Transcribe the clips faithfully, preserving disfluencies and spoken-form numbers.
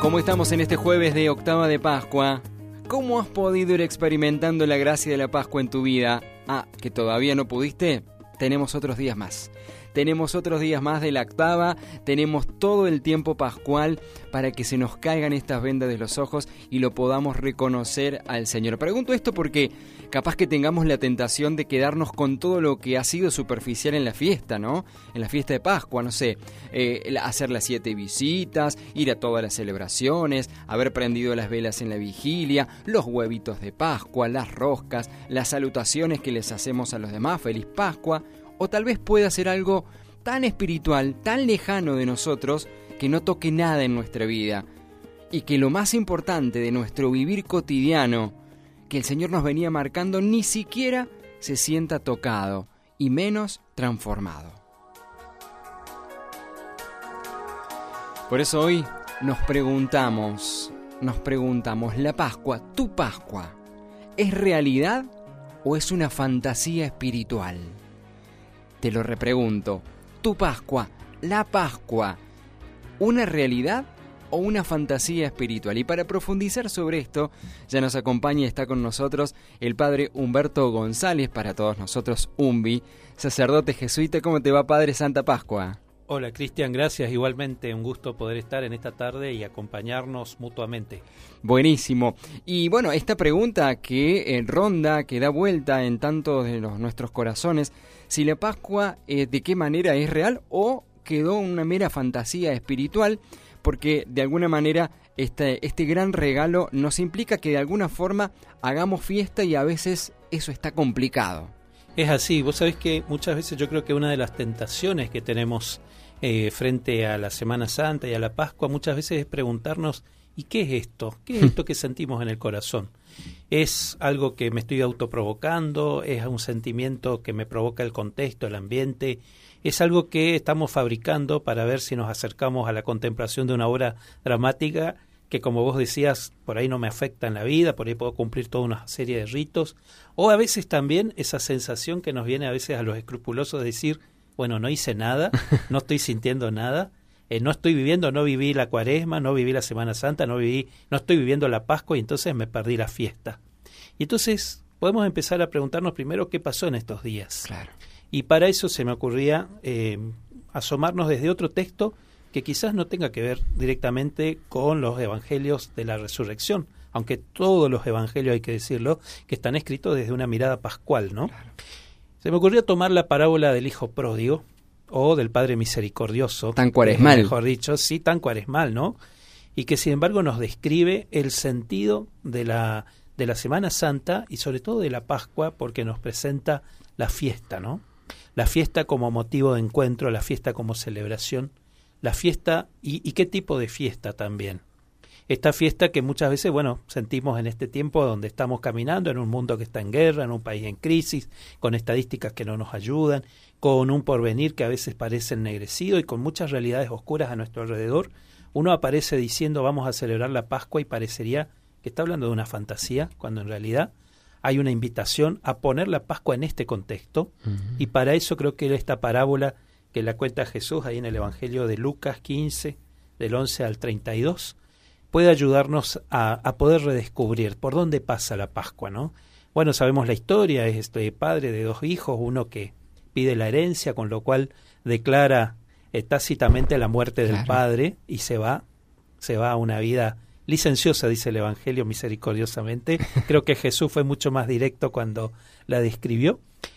¿Cómo estamos en este jueves de octava de Pascua? ¿Cómo has podido ir experimentando la gracia de la Pascua en tu vida? Ah, ¿que todavía no pudiste? Tenemos otros días más. Tenemos otros días más de la octava, tenemos todo el tiempo pascual para que se nos caigan estas vendas de los ojos y lo podamos reconocer al Señor. Pregunto esto porque capaz que tengamos la tentación de quedarnos con todo lo que ha sido superficial en la fiesta, ¿no? En la fiesta de Pascua, no sé, eh, hacer las siete visitas, ir a todas las celebraciones, haber prendido las velas en la vigilia, los huevitos de Pascua, las roscas, las salutaciones que les hacemos a los demás, feliz Pascua. O tal vez pueda ser algo tan espiritual, tan lejano de nosotros, que no toque nada en nuestra vida. Y que lo más importante de nuestro vivir cotidiano, que el Señor nos venía marcando, ni siquiera se sienta tocado, y menos transformado. Por eso hoy nos preguntamos, nos preguntamos, ¿la Pascua, tu Pascua, es realidad o es una fantasía espiritual? Te lo repregunto, ¿tu Pascua, la Pascua, una realidad o una fantasía espiritual? Y para profundizar sobre esto, ya nos acompaña y está con nosotros el padre Humberto González, para todos nosotros Humbi, sacerdote jesuita. ¿Cómo te va, padre? Santa Pascua. Hola, Cristian, gracias. Igualmente un gusto poder estar en esta tarde y acompañarnos mutuamente. Buenísimo. Y bueno, esta pregunta que eh, ronda, que da vuelta en tantos de los, nuestros corazones, si la Pascua eh, de qué manera es real o quedó una mera fantasía espiritual, porque de alguna manera este, este gran regalo nos implica que de alguna forma hagamos fiesta y a veces eso está complicado. Es así, vos sabés que muchas veces yo creo que una de las tentaciones que tenemos eh, frente a la Semana Santa y a la Pascua muchas veces es preguntarnos, ¿y qué es esto? ¿Qué es esto que sentimos en el corazón? ¿Es algo que me estoy autoprovocando? ¿Es un sentimiento que me provoca el contexto, el ambiente? ¿Es algo que estamos fabricando para ver si nos acercamos a la contemplación de una obra dramática que, como vos decías, por ahí no me afecta en la vida, por ahí puedo cumplir toda una serie de ritos? O a veces también esa sensación que nos viene a veces a los escrupulosos de decir, bueno, no hice nada, no estoy sintiendo nada, eh, no estoy viviendo, no viví la Cuaresma, no viví la Semana Santa, no viví, no estoy viviendo la Pascua y entonces me perdí la fiesta. Y entonces podemos empezar a preguntarnos primero qué pasó en estos días. Claro. Y para eso se me ocurría eh, asomarnos desde otro texto que quizás no tenga que ver directamente con los evangelios de la resurrección, aunque todos los evangelios, hay que decirlo, que están escritos desde una mirada pascual, ¿no? Claro. Se me ocurrió tomar la parábola del hijo pródigo, o del Padre misericordioso. Tan cuaresmal. Mejor dicho, sí, tan cuaresmal, ¿no? Y que sin embargo nos describe el sentido de la, de la Semana Santa y sobre todo de la Pascua, porque nos presenta la fiesta, ¿no? La fiesta como motivo de encuentro, la fiesta como celebración, la fiesta y, y qué tipo de fiesta también. Esta fiesta que muchas veces, bueno, sentimos en este tiempo donde estamos caminando en un mundo que está en guerra, en un país en crisis, con estadísticas que no nos ayudan, con un porvenir que a veces parece ennegrecido y con muchas realidades oscuras a nuestro alrededor. Uno aparece diciendo vamos a celebrar la Pascua y parecería que está hablando de una fantasía, cuando en realidad hay una invitación a poner la Pascua en este contexto. Uh-huh. Y para eso creo que esta parábola que la cuenta Jesús ahí en el Evangelio de Lucas quince, del once al treinta y dos, puede ayudarnos a, a poder redescubrir por dónde pasa la Pascua, ¿no? Bueno, sabemos la historia, es este padre de dos hijos, uno que pide la herencia, con lo cual declara eh, tácitamente la muerte del claro. padre y se va, se va a una vida licenciosa, dice el Evangelio misericordiosamente. Creo que Jesús fue mucho más directo cuando la describió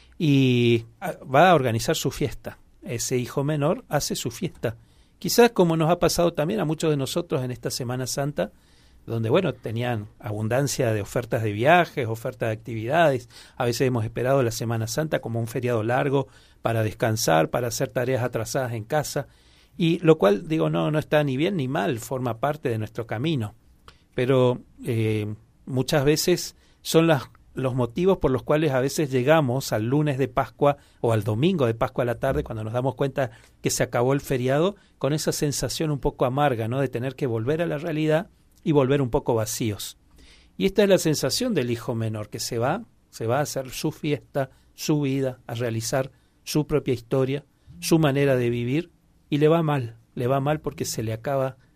y va a organizar su fiesta. Ese hijo menor hace su fiesta. Quizás como nos ha pasado también a muchos de nosotros en esta Semana Santa, donde, bueno, tenían abundancia de ofertas de viajes, ofertas de actividades. A veces hemos esperado la Semana Santa como un feriado largo para descansar, para hacer tareas atrasadas en casa, y lo cual, digo, no, no está ni bien ni mal, forma parte de nuestro camino. Pero eh, muchas veces son las los motivos por los cuales a veces llegamos al lunes de Pascua o al domingo de Pascua a la tarde, cuando nos damos cuenta que se acabó el feriado, con esa sensación un poco amarga, ¿no?, de tener que volver a la realidad y volver un poco vacíos. Y esta es la sensación del hijo menor, que se va, se va a hacer su fiesta, su vida, a realizar su propia historia, su manera de vivir, y le va mal, le va mal porque se le acaba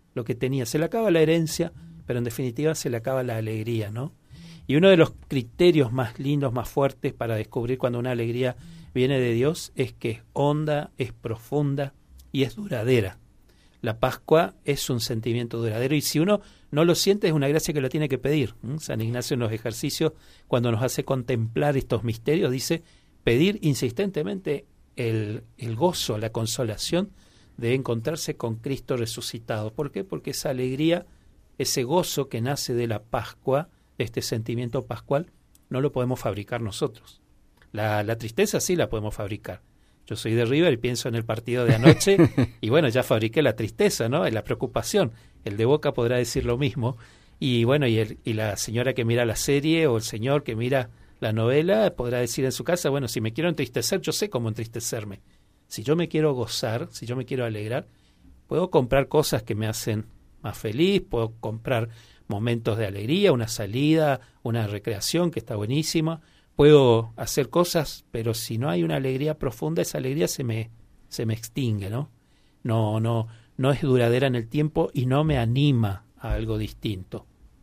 lo que tenía. Se le acaba la herencia, pero en definitiva se le acaba la alegría, ¿no? Y uno de los criterios más lindos, más fuertes para descubrir cuando una alegría viene de Dios es que es honda, es profunda y es duradera. La Pascua es un sentimiento duradero y si uno no lo siente es una gracia que lo tiene que pedir. ¿Mm? San Ignacio en los ejercicios, cuando nos hace contemplar estos misterios, dice pedir insistentemente el, el gozo, la consolación de encontrarse con Cristo resucitado. ¿Por qué? Porque esa alegría, ese gozo que nace de la Pascua, este sentimiento pascual, no lo podemos fabricar nosotros. La, la tristeza sí la podemos fabricar. Yo soy de River y pienso en el partido de anoche y bueno, ya fabriqué la tristeza, ¿no? La preocupación. El de Boca podrá decir lo mismo. Y bueno, y, el, y la señora que mira la serie o el señor que mira la novela podrá decir en su casa, bueno, si me quiero entristecer, yo sé cómo entristecerme. Si yo me quiero gozar, si yo me quiero alegrar, puedo comprar cosas que me hacen más feliz, puedo comprar momentos de alegría, una salida, una recreación que está buenísima. Puedo hacer cosas, pero si no hay una alegría profunda, esa alegría se me, se me extingue, ¿no? No, no, no es duradera en el tiempo y no me anima a algo distinto.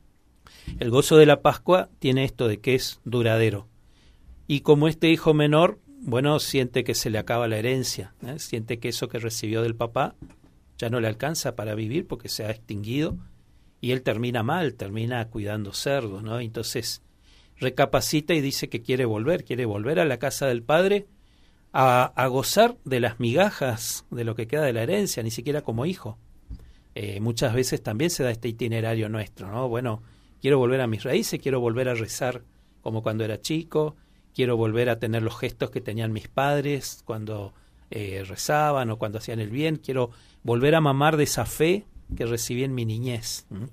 El gozo de la Pascua tiene esto de que es duradero. Y como este hijo menor, bueno, siente que se le acaba la herencia, ¿eh? Siente que eso que recibió del papá ya no le alcanza para vivir porque se ha extinguido y él termina mal, termina cuidando cerdos, ¿no? Entonces recapacita y dice que quiere volver, quiere volver a la casa del padre a, a gozar de las migajas de lo que queda de la herencia, ni siquiera como hijo. Eh, muchas veces también se da este itinerario nuestro, ¿no? Bueno, quiero volver a mis raíces, quiero volver a rezar como cuando era chico, quiero volver a tener los gestos que tenían mis padres cuando eh, rezaban o cuando hacían el bien, quiero volver a mamar de esa fe que recibí en mi niñez. ¿Mm?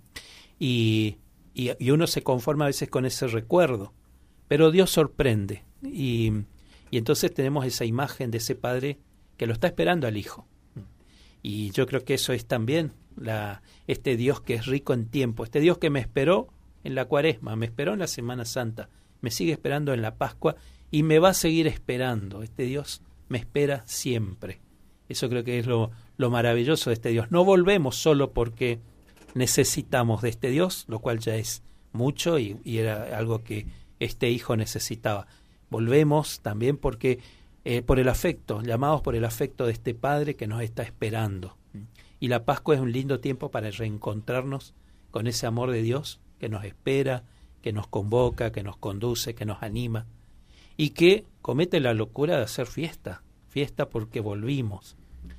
Y Y, y uno se conforma a veces con ese recuerdo, pero Dios sorprende y, y entonces tenemos esa imagen de ese padre que lo está esperando al hijo. Y yo creo que eso es también la, este Dios que es rico en tiempo, este Dios que me esperó en la Cuaresma, me esperó en la Semana Santa, me sigue esperando en la Pascua y me va a seguir esperando. Este Dios me espera siempre. Eso creo que es lo, lo maravilloso de este Dios. No volvemos solo porque necesitamos de este Dios, lo cual ya es mucho y, y era algo que este hijo necesitaba. Volvemos también porque eh, por el afecto, llamados por el afecto de este Padre que nos está esperando. Y la Pascua es un lindo tiempo para reencontrarnos con ese amor de Dios que nos espera, que nos convoca, que nos conduce, que nos anima y que comete la locura de hacer fiesta, fiesta porque volvimos.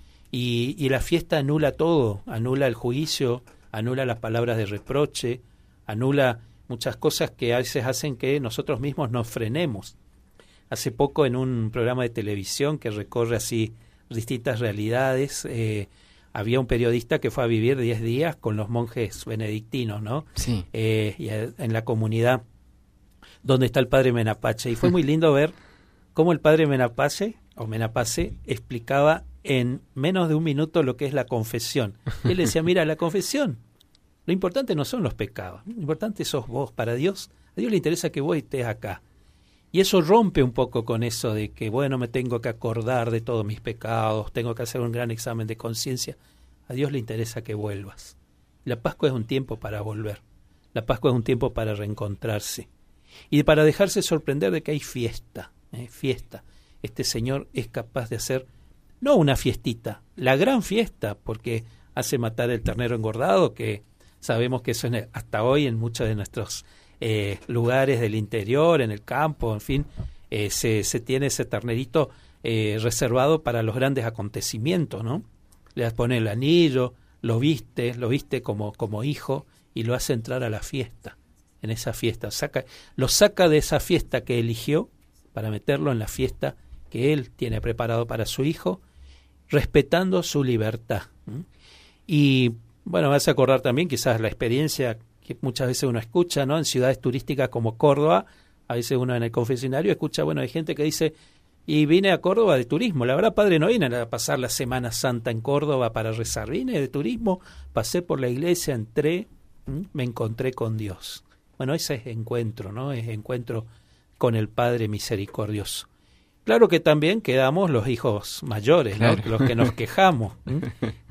Y, y la fiesta anula todo, anula el juicio, anula las palabras de reproche, anula muchas cosas que a veces hacen que nosotros mismos nos frenemos. Hace poco en un programa de televisión que recorre así distintas realidades, eh, había un periodista que fue a vivir diez días con los monjes benedictinos, ¿no? Sí. Eh, y en la comunidad donde está el padre Menapace. Y fue muy lindo ver cómo el padre Menapace, o Menapace, explicaba en menos de un minuto lo que es la confesión. Él decía, mira, la confesión, lo importante no son los pecados, lo importante sos vos. Para Dios, a Dios le interesa que vos estés acá. Y eso rompe un poco con eso de que, bueno, me tengo que acordar de todos mis pecados, tengo que hacer un gran examen de conciencia. A Dios le interesa que vuelvas. La Pascua es un tiempo para volver. La Pascua es un tiempo para reencontrarse. Y para dejarse sorprender de que hay fiesta, ¿eh? Fiesta. Este Señor es capaz de hacer no una fiestita, la gran fiesta, porque hace matar el ternero engordado, que sabemos que eso es hasta hoy en muchos de nuestros eh, lugares del interior, en el campo, en fin, eh, se, se tiene ese ternerito eh, reservado para los grandes acontecimientos, ¿no? Le pone el anillo, lo viste, lo viste como, como hijo y lo hace entrar a la fiesta, en esa fiesta, saca, lo saca de esa fiesta que eligió para meterlo en la fiesta que él tiene preparado para su hijo, respetando su libertad. ¿Mm? Y bueno, me hace acordar también quizás la experiencia que muchas veces uno escucha, ¿no? En ciudades turísticas como Córdoba, a veces uno en el confesionario escucha, bueno, hay gente que dice, y vine a Córdoba de turismo. La verdad, padre, no vine a pasar la Semana Santa en Córdoba para rezar, vine de turismo, pasé por la iglesia, entré, ¿m? me encontré con Dios. Bueno, ese es encuentro, ¿no? Es encuentro con el Padre misericordioso. Claro que también quedamos los hijos mayores, ¿no? Claro. Los que nos quejamos, ¿m?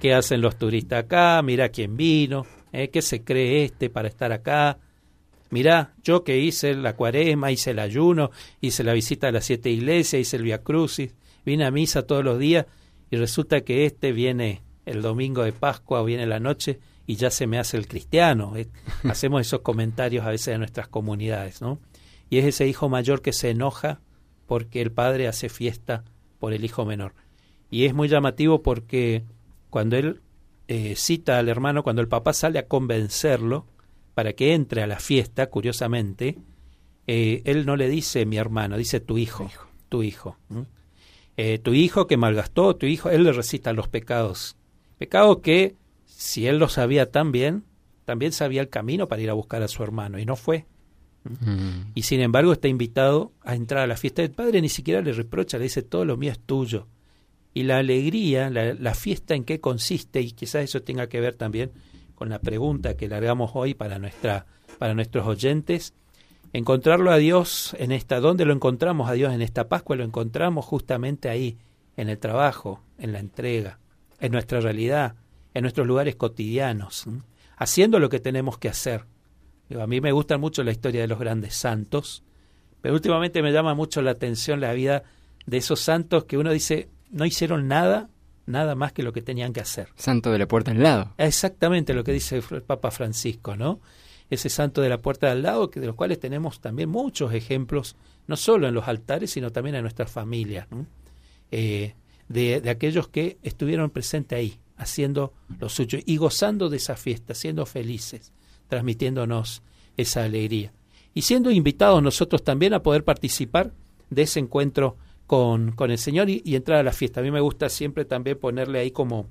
¿Qué hacen los turistas acá? Mirá quién vino, ¿eh? ¿Qué se cree este para estar acá? Mirá, yo que hice la cuaresma, hice el ayuno, hice la visita a las siete iglesias, hice el Vía Crucis, vine a misa todos los días y resulta que este viene el domingo de Pascua o viene la noche y ya se me hace el cristiano. ¿eh? Hacemos esos comentarios a veces en nuestras comunidades, ¿no? Y es ese hijo mayor que se enoja porque el padre hace fiesta por el hijo menor. Y es muy llamativo porque cuando él eh, cita al hermano, cuando el papá sale a convencerlo para que entre a la fiesta, curiosamente, eh, él no le dice mi hermano, dice tu hijo, hijo. tu hijo. ¿Mm? Eh, tu hijo que malgastó, tu hijo, él le recita los pecados. Pecados que, si él lo sabía tan bien, también sabía el camino para ir a buscar a su hermano, y no fue. Mm. Y sin embargo está invitado a entrar a la fiesta. El padre ni siquiera le reprocha, le dice todo lo mío es tuyo. Y la alegría, la, la fiesta en qué consiste, y quizás eso tenga que ver también con la pregunta que largamos hoy para nuestra, para nuestros oyentes, encontrarlo a Dios en esta, ¿dónde lo encontramos a Dios en esta Pascua? Lo encontramos justamente ahí, en el trabajo, en la entrega, en nuestra realidad, en nuestros lugares cotidianos, ¿sí? Haciendo lo que tenemos que hacer. A mí me gusta mucho la historia de los grandes santos, pero últimamente me llama mucho la atención la vida de esos santos que uno dice, no hicieron nada, nada más que lo que tenían que hacer. Santo de la puerta al lado. Exactamente lo que dice el Papa Francisco, ¿no? Ese santo de la puerta al lado, que de los cuales tenemos también muchos ejemplos, no solo en los altares, sino también en nuestras familias, ¿no? Eh, de, de aquellos que estuvieron presentes ahí, haciendo lo suyo y gozando de esa fiesta, siendo felices, transmitiéndonos esa alegría. Y siendo invitados nosotros también a poder participar de ese encuentro con, con el Señor y, y entrar a la fiesta. A mí me gusta siempre también ponerle ahí como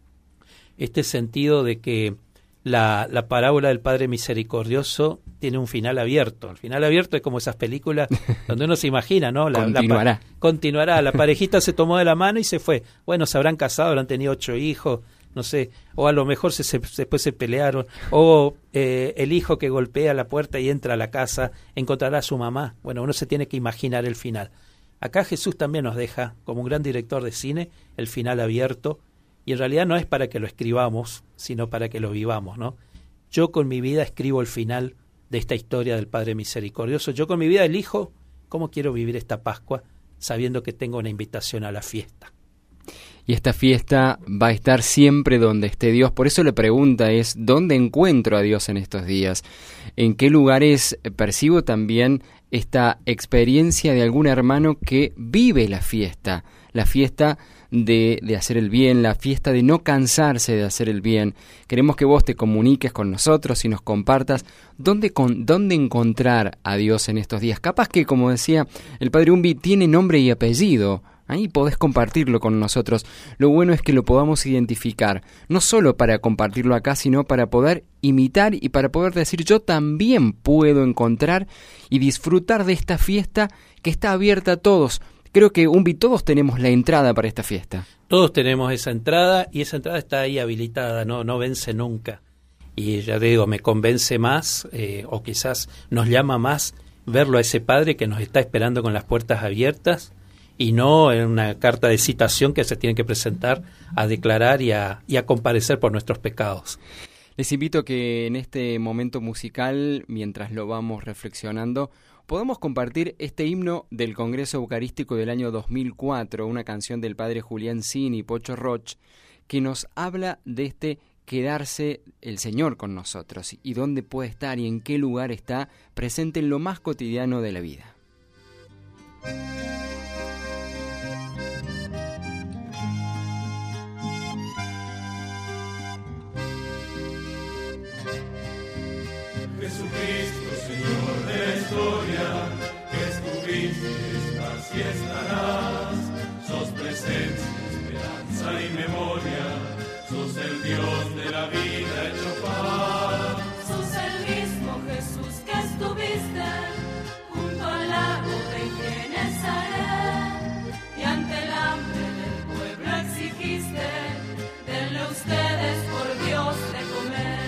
este sentido de que la, la parábola del Padre Misericordioso tiene un final abierto. El final abierto es como esas películas donde uno se imagina, ¿no? La, continuará. La, continuará. La parejita se tomó de la mano y se fue. Bueno, se habrán casado, habrán tenido ocho hijos, no sé, o a lo mejor se, se, después se pelearon, o eh, el hijo que golpea la puerta y entra a la casa encontrará a su mamá. Bueno, uno se tiene que imaginar el final. Acá Jesús también nos deja, como un gran director de cine, el final abierto, y en realidad no es para que lo escribamos, sino para que lo vivamos, ¿no? Yo con mi vida escribo el final de esta historia del Padre Misericordioso. Yo con mi vida elijo cómo quiero vivir esta Pascua, sabiendo que tengo una invitación a la fiesta. Y esta fiesta va a estar siempre donde esté Dios. Por eso la pregunta es, ¿dónde encuentro a Dios en estos días? ¿En qué lugares percibo también esta experiencia de algún hermano que vive la fiesta? La fiesta de, de hacer el bien, la fiesta de no cansarse de hacer el bien. Queremos que vos te comuniques con nosotros y nos compartas dónde, con, dónde encontrar a Dios en estos días. Capaz que, como decía el Padre Umbi, tiene nombre y apellido. Ahí podés compartirlo con nosotros. Lo bueno es que lo podamos identificar, no solo para compartirlo acá, sino para poder imitar y para poder decir yo también puedo encontrar y disfrutar de esta fiesta que está abierta a todos. Creo que, Umbi, todos tenemos la entrada para esta fiesta. Todos tenemos esa entrada y esa entrada está ahí habilitada, no, no vence nunca. Y ya digo, me convence más eh, o quizás nos llama más verlo a ese Padre que nos está esperando con las puertas abiertas, y no en una carta de citación que se tiene que presentar a declarar y a, y a comparecer por nuestros pecados. Les invito a que en este momento musical, mientras lo vamos reflexionando, podamos compartir este himno del Congreso Eucarístico del año dos mil cuatro, una canción del Padre Julián Sin y Pocho Roch, que nos habla de este quedarse el Señor con nosotros y dónde puede estar y en qué lugar está presente en lo más cotidiano de la vida. Jesucristo, Señor de la historia, que estuviste, estás y estarás. Sos presencia, esperanza y memoria, sos el Dios de la vida hecho paz. Sos el mismo Jesús que estuviste junto al lago de Genezaret, y ante el hambre del pueblo exigiste, denle ustedes por Dios de comer.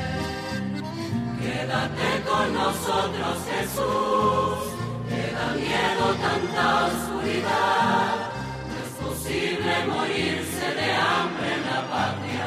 Quédate con nosotros, Jesús, que da miedo tanta oscuridad. No es posible morirse de hambre en la patria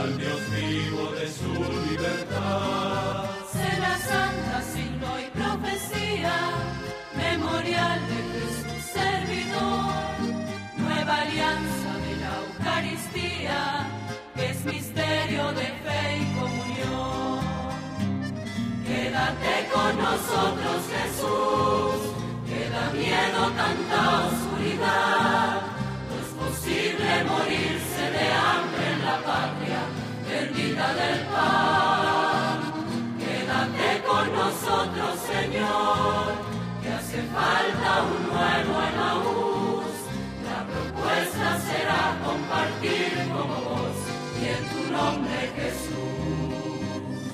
al Dios vivo de su libertad. Cena santa, signo y profecía, memorial de Jesús servidor, nueva alianza de la Eucaristía, que es misterio de fe y comunión. Quédate con nosotros, Jesús, que da miedo tanta oscuridad, no es posible morirse de hambre en la patria bendita del pan. Quédate con nosotros, Señor, que hace falta un nuevo Emaús. La propuesta será compartir como vos y en tu nombre, Jesús.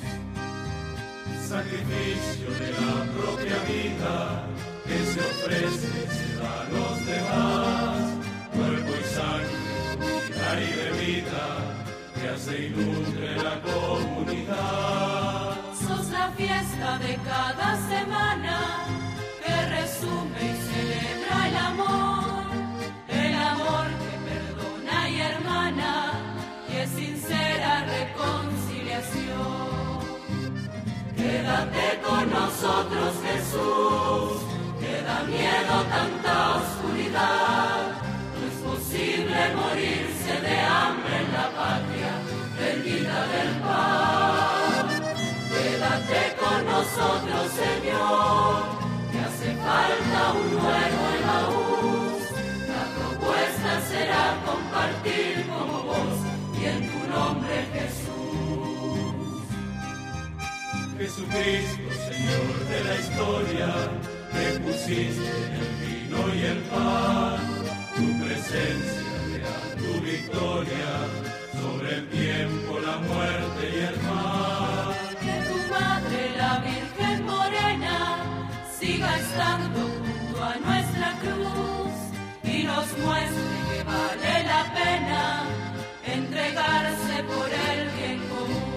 Sacrificio de la propia vida que se ofrece, se da a los demás, cuerpo y sangre, unidad y bebida, que hace y nutre la comunidad. Sos la fiesta de cada semana, que resume y celebra el amor, el amor que perdona y hermana, y es sincera reconciliación. Quédate con nosotros, Jesús, que da miedo tanta oscuridad, no es posible morirse de hambre en la patria bendita del pan. Quédate con nosotros, Señor, que hace falta un nuevo Emaús. La propuesta será compartir como vos y en tu nombre, Jesús. Jesucristo, Señor de la historia, que pusiste el vino y el pan, tu presencia te da tu victoria sobre el tiempo, la muerte y el mal. Que tu madre, la Virgen Morena, siga estando junto a nuestra cruz y nos muestre que vale la pena entregarse por el bien común.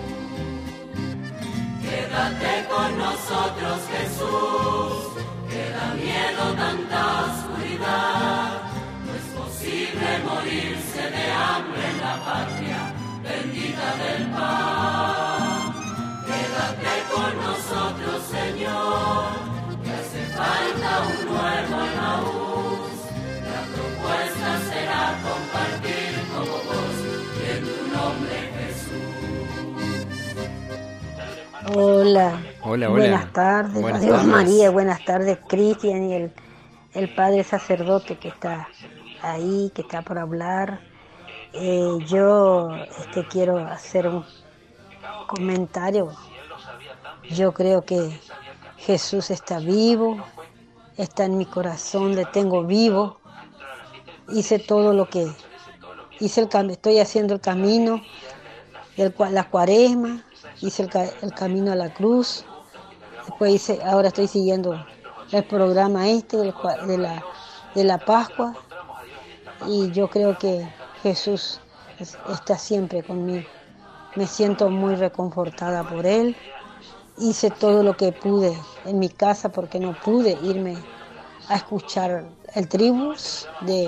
Quédate con nosotros, Jesús, que da miedo tanta oscuridad, no es posible morirse de hambre en la patria bendita del pan. Quédate con nosotros, Señor, que hace falta un nuevo Emaús. La propuesta será compartir como vos y en tu nombre, Jesús. Hola. Hola, hola. Buenas tardes, Buenas Dios tardes. María, buenas tardes, Cristian y el, el padre sacerdote que está ahí, que está por hablar. Eh, yo este, quiero hacer un comentario. Yo creo que Jesús está vivo, está en mi corazón, le tengo vivo. Hice todo lo que hice, el cam- estoy haciendo el camino, el, cua- la cuaresma, hice el, ca- el camino a la cruz. Después hice, ahora estoy siguiendo el programa este del cua- de la, de la Pascua. Y yo creo que Jesús es- está siempre conmigo. Me siento muy reconfortada por Él. Hice todo lo que pude en mi casa porque no pude irme a escuchar el tribus de,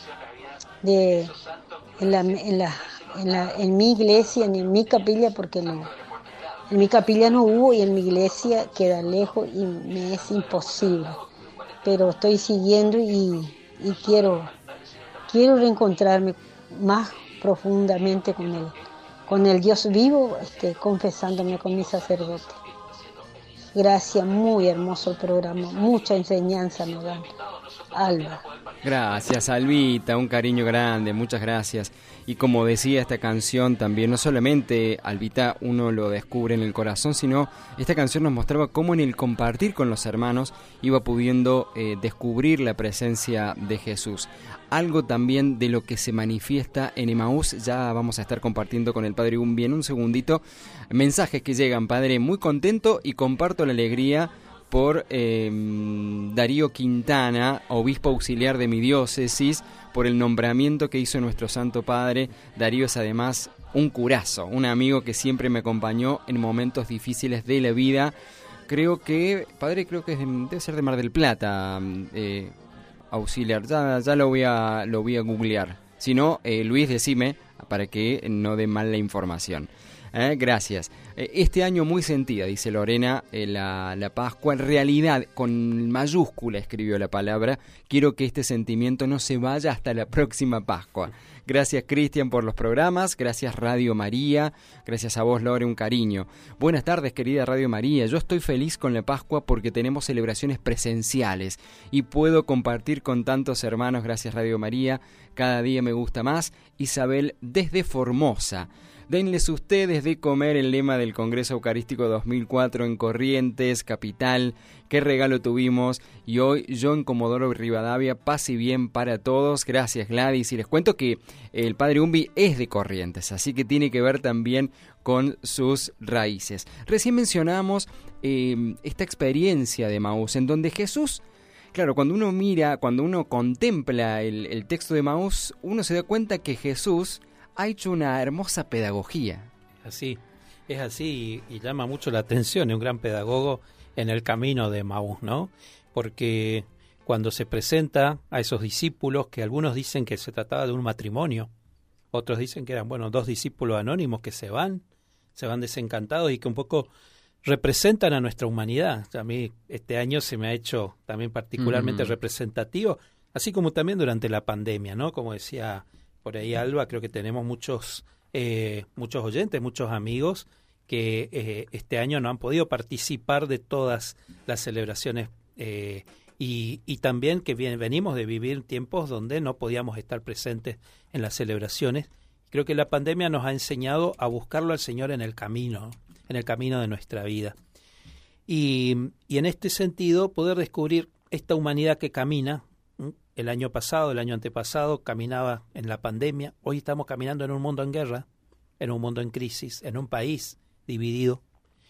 de en, la, en, la, en, la, en mi iglesia, ni en mi capilla, porque no, en mi capilla no hubo y en mi iglesia queda lejos y me es imposible. Pero estoy siguiendo y, y quiero, quiero reencontrarme más profundamente con Él, con el Dios vivo, este, confesándome con mi sacerdote. Gracias, muy hermoso el programa, mucha enseñanza me dan. Alba. Gracias, Albita, un cariño grande, muchas gracias. Y como decía esta canción también, no solamente, Albita, uno lo descubre en el corazón, sino esta canción nos mostraba cómo en el compartir con los hermanos iba pudiendo eh, descubrir la presencia de Jesús. Algo también de lo que se manifiesta en Emaús, ya vamos a estar compartiendo con el Padre Gumbi en un segundito. Mensajes que llegan, Padre, muy contento y comparto la alegría por eh, Darío Quintana, obispo auxiliar de mi diócesis, por el nombramiento que hizo nuestro Santo Padre. Darío es además un curazo, un amigo que siempre me acompañó en momentos difíciles de la vida. Creo que, Padre, creo que es de, debe ser de Mar del Plata, eh, auxiliar, ya, ya lo voy a lo voy a googlear. Si no, eh, Luis, decime, para que no dé mal la información. Eh, gracias. Eh, este año muy sentida, dice Lorena, eh, la, la Pascua. En realidad, con mayúscula escribió la palabra. Quiero que este sentimiento no se vaya hasta la próxima Pascua. Gracias, Cristian, por los programas. Gracias, Radio María. Gracias a vos, Lore, un cariño. Buenas tardes, querida Radio María. Yo estoy feliz con la Pascua porque tenemos celebraciones presenciales y puedo compartir con tantos hermanos. Gracias, Radio María. Cada día me gusta más. Isabel, desde Formosa. Denles ustedes de comer, el lema del Congreso Eucarístico dos mil cuatro en Corrientes, capital. Qué regalo tuvimos. Y hoy yo en Comodoro Rivadavia, paz y bien para todos. Gracias, Gladys. Y les cuento que el padre Umbi es de Corrientes, así que tiene que ver también con sus raíces. Recién mencionamos eh, esta experiencia de Emaús, en donde Jesús... Claro, cuando uno mira, cuando uno contempla el, el texto de Emaús, uno se da cuenta que Jesús ha hecho una hermosa pedagogía. Así, es así y, y llama mucho la atención, es un gran pedagogo en el camino de Emaús, ¿no? Porque cuando se presenta a esos discípulos, que algunos dicen que se trataba de un matrimonio, otros dicen que eran, bueno, dos discípulos anónimos que se van, se van desencantados y que un poco representan a nuestra humanidad. A mí este año se me ha hecho también particularmente mm. representativo, así como también durante la pandemia, ¿no? Como decía por ahí Alba, creo que tenemos muchos eh, muchos oyentes, muchos amigos que eh, este año no han podido participar de todas las celebraciones eh, y, y también que bien, venimos de vivir tiempos donde no podíamos estar presentes en las celebraciones. Creo que la pandemia nos ha enseñado a buscarlo al Señor en el camino, en el camino de nuestra vida. Y, y en este sentido, poder descubrir esta humanidad que camina. El año pasado, el año antepasado, caminaba en la pandemia. Hoy estamos caminando en un mundo en guerra, en un mundo en crisis, en un país dividido.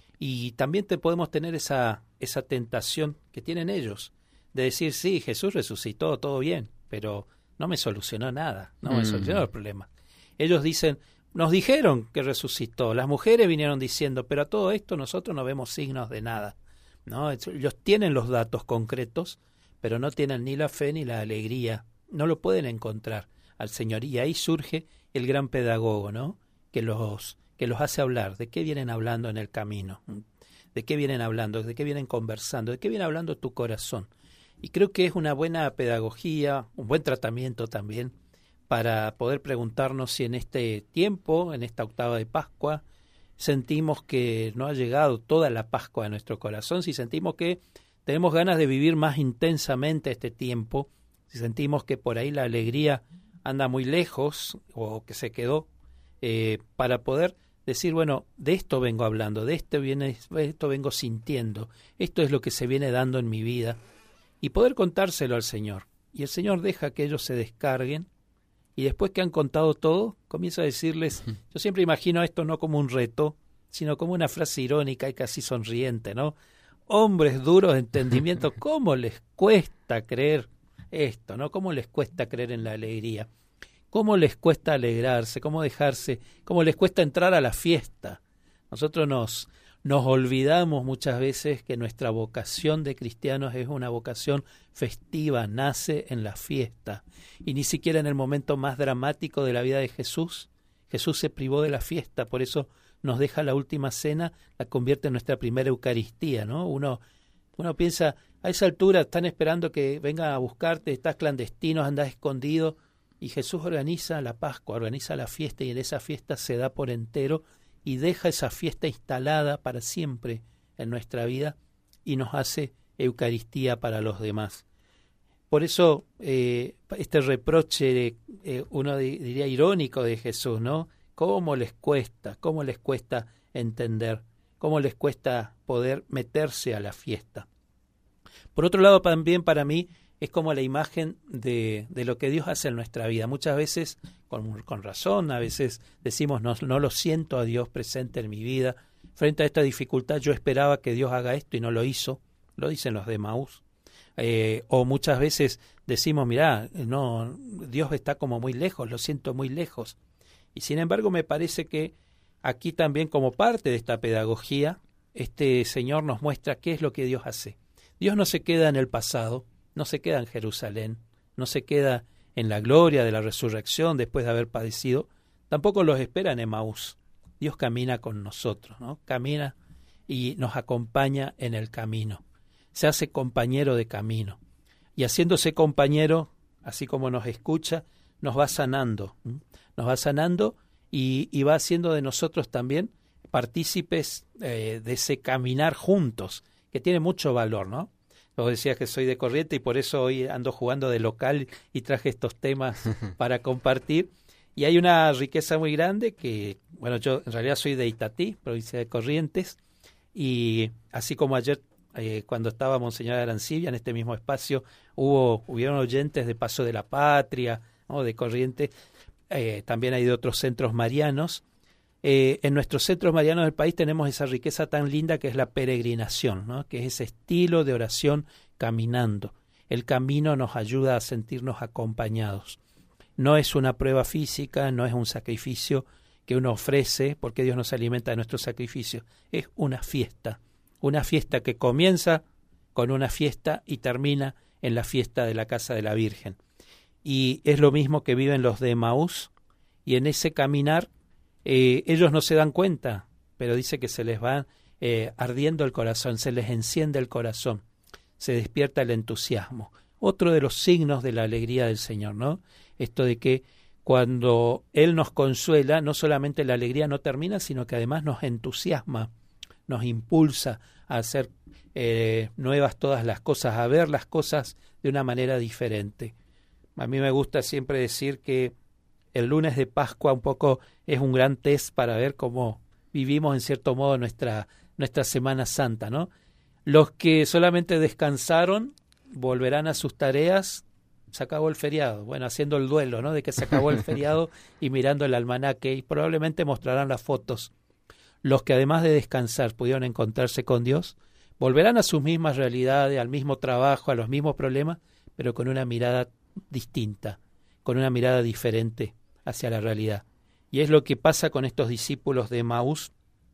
Y también te podemos tener esa, esa tentación que tienen ellos, de decir, sí, Jesús resucitó, todo bien, pero no me solucionó nada, no mm. me solucionó el problema. Ellos dicen, nos dijeron que resucitó, las mujeres vinieron diciendo, pero a todo esto nosotros no vemos signos de nada, ¿no? Ellos tienen los datos concretos, pero no tienen ni la fe ni la alegría, no lo pueden encontrar al Señor. Y ahí surge el gran pedagogo, ¿no? Que los, que los hace hablar, de qué vienen hablando en el camino, de qué vienen hablando, de qué vienen conversando, de qué viene hablando tu corazón. Y creo que es una buena pedagogía, un buen tratamiento también, para poder preguntarnos si en este tiempo, en esta octava de Pascua, sentimos que no ha llegado toda la Pascua a nuestro corazón, si sentimos que tenemos ganas de vivir más intensamente este tiempo, si sentimos que por ahí la alegría anda muy lejos o que se quedó, eh, para poder decir, bueno, de esto vengo hablando, de esto, viene, de esto vengo sintiendo, esto es lo que se viene dando en mi vida, y poder contárselo al Señor. Y el Señor deja que ellos se descarguen, y después que han contado todo, comienza a decirles, yo siempre imagino esto no como un reto, sino como una frase irónica y casi sonriente, ¿no? Hombres duros de entendimiento, ¿cómo les cuesta creer esto, no? ¿Cómo les cuesta creer en la alegría? ¿Cómo les cuesta alegrarse? ¿Cómo dejarse? ¿Cómo les cuesta entrar a la fiesta? Nosotros nos, nos olvidamos muchas veces que nuestra vocación de cristianos es una vocación festiva, nace en la fiesta. Y ni siquiera en el momento más dramático de la vida de Jesús, Jesús se privó de la fiesta, por eso nos deja la última cena, la convierte en nuestra primera Eucaristía, ¿no? Uno, uno piensa, a esa altura están esperando que vengan a buscarte, estás clandestino, andás escondido, y Jesús organiza la Pascua, organiza la fiesta, y en esa fiesta se da por entero, y deja esa fiesta instalada para siempre en nuestra vida, y nos hace Eucaristía para los demás. Por eso, eh, este reproche, eh, uno diría irónico de Jesús, ¿no? ¿Cómo les cuesta? ¿Cómo les cuesta entender? ¿Cómo les cuesta poder meterse a la fiesta? Por otro lado, también para mí es como la imagen de, de lo que Dios hace en nuestra vida. Muchas veces, con, con razón, a veces decimos, no, no lo siento a Dios presente en mi vida. Frente a esta dificultad yo esperaba que Dios haga esto y no lo hizo. Lo dicen los de Emaús. Eh, o muchas veces decimos, mirá, no, Dios está como muy lejos, lo siento muy lejos. Y sin embargo me parece que aquí también como parte de esta pedagogía, este Señor nos muestra qué es lo que Dios hace. Dios no se queda en el pasado, no se queda en Jerusalén, no se queda en la gloria de la resurrección después de haber padecido. tampoco los espera en Emaús. Dios camina con nosotros, ¿no? Camina y nos acompaña en el camino. Se hace compañero de camino. Y haciéndose compañero, así como nos escucha, nos va sanando. ¿Mm? Nos va sanando y, y va haciendo de nosotros también partícipes eh, de ese caminar juntos, que tiene mucho valor, ¿no? Vos decías que soy de Corrientes y por eso hoy ando jugando de local y traje estos temas para compartir. Y hay una riqueza muy grande que, bueno, yo en realidad soy de Itatí, provincia de Corrientes, y así como ayer eh, cuando estaba Monseñor Arancibia en este mismo espacio, hubo hubieron oyentes de Paso de la Patria, ¿no? De Corrientes, eh, también hay de otros centros marianos. Eh, en nuestros centros marianos del país tenemos esa riqueza tan linda que es la peregrinación, ¿no? Que es ese estilo de oración caminando. El camino nos ayuda a sentirnos acompañados. No es una prueba física, no es un sacrificio que uno ofrece, porque Dios nos alimenta de nuestro sacrificio. Es una fiesta, una fiesta que comienza con una fiesta y termina en la fiesta de la casa de la Virgen. Y es lo mismo que viven los de Emaús, y en ese caminar Eh, ellos no se dan cuenta, pero dice que se les va eh, ardiendo el corazón, se les enciende el corazón, se despierta el entusiasmo. Otro de los signos de la alegría del Señor, ¿no? Esto de que cuando Él nos consuela, no solamente la alegría no termina, sino que además nos entusiasma, nos impulsa a hacer eh, nuevas todas las cosas, a ver las cosas de una manera diferente. A mí me gusta siempre decir que el lunes de Pascua un poco es un gran test para ver cómo vivimos en cierto modo nuestra, nuestra Semana Santa, ¿no? Los que solamente descansaron volverán a sus tareas, se acabó el feriado, bueno, haciendo el duelo, ¿no? De que se acabó el feriado y mirando el almanaque, y probablemente mostrarán las fotos. Los que además de descansar pudieron encontrarse con Dios, volverán a sus mismas realidades, al mismo trabajo, a los mismos problemas, pero con una mirada distinta, con una mirada diferente hacia la realidad. Y es lo que pasa con estos discípulos de Emaús,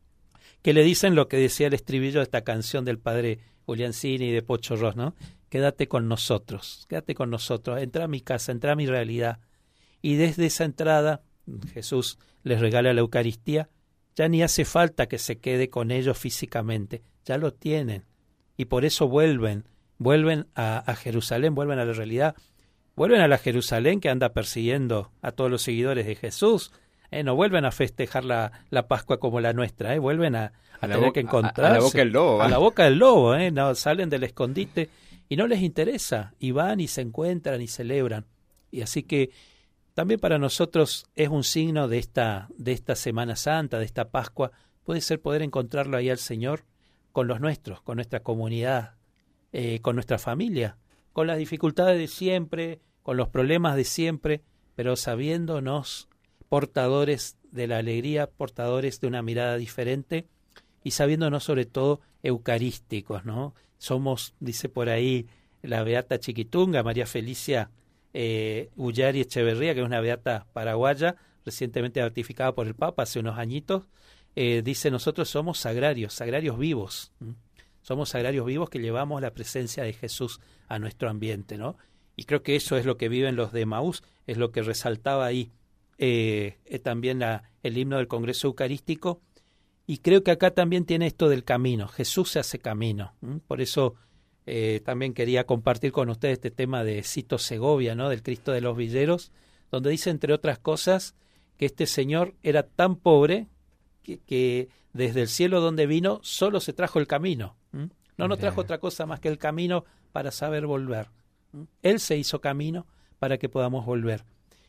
que le dicen lo que decía el estribillo de esta canción del padre Julián Cini y de Pocho Ross, ¿no? Quédate con nosotros, quédate con nosotros, entra a mi casa, entra a mi realidad. Y desde esa entrada, Jesús les regala la Eucaristía, ya ni hace falta que se quede con ellos físicamente, ya lo tienen. Y por eso vuelven, vuelven a, a Jerusalén, vuelven a la realidad. Vuelven a la Jerusalén que anda persiguiendo a todos los seguidores de Jesús. Eh, no vuelven a festejar la, la Pascua como la nuestra. Eh, vuelven a, a, a tener que encontrarse. A, a la boca del lobo. A la boca del lobo. Eh, no, salen del escondite y no les interesa. Y van y se encuentran y celebran. Y así que también para nosotros es un signo de esta, de esta Semana Santa, de esta Pascua. Puede ser poder encontrarlo ahí al Señor con los nuestros, con nuestra comunidad, eh, con nuestra familia, con las dificultades de siempre, con los problemas de siempre, pero sabiéndonos portadores de la alegría, portadores de una mirada diferente y sabiéndonos sobre todo eucarísticos, ¿no? Somos, dice por ahí la beata Chiquitunga, María Felicia eh, Ullari Echeverría, que es una beata paraguaya, recientemente beatificada por el Papa hace unos añitos, eh, dice: nosotros somos sagrarios, sagrarios vivos. ¿Mm? Somos sagrarios vivos que llevamos la presencia de Jesús a nuestro ambiente, ¿no? Y creo que eso es lo que viven los de Emaús, es lo que resaltaba ahí eh, eh, también la, el himno del Congreso Eucarístico. Y creo que acá también tiene esto del camino. Jesús se hace camino. ¿m? Por eso eh, también quería compartir con ustedes este tema de Cito Segovia, ¿no? Del Cristo de los Villeros, donde dice, entre otras cosas, que este señor era tan pobre que, que desde el cielo donde vino solo se trajo el camino. ¿m? No nos trajo otra cosa más que el camino para saber volver. ¿m? Él se hizo camino para que podamos volver.